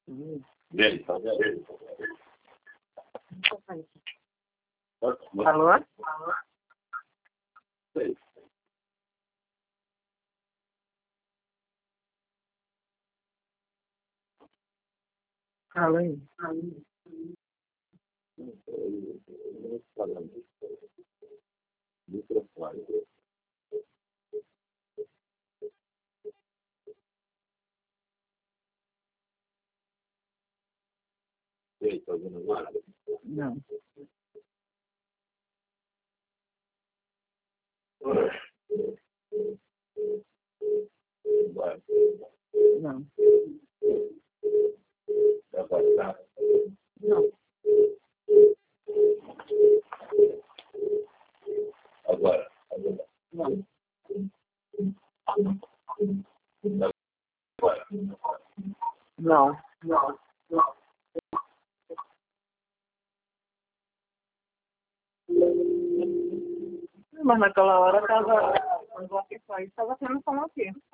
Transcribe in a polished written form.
Alô? Alô? Não. Não. Não. Não. Não. Não. Mas naquela hora estava. Quando você saiu, estava tendo som aqui.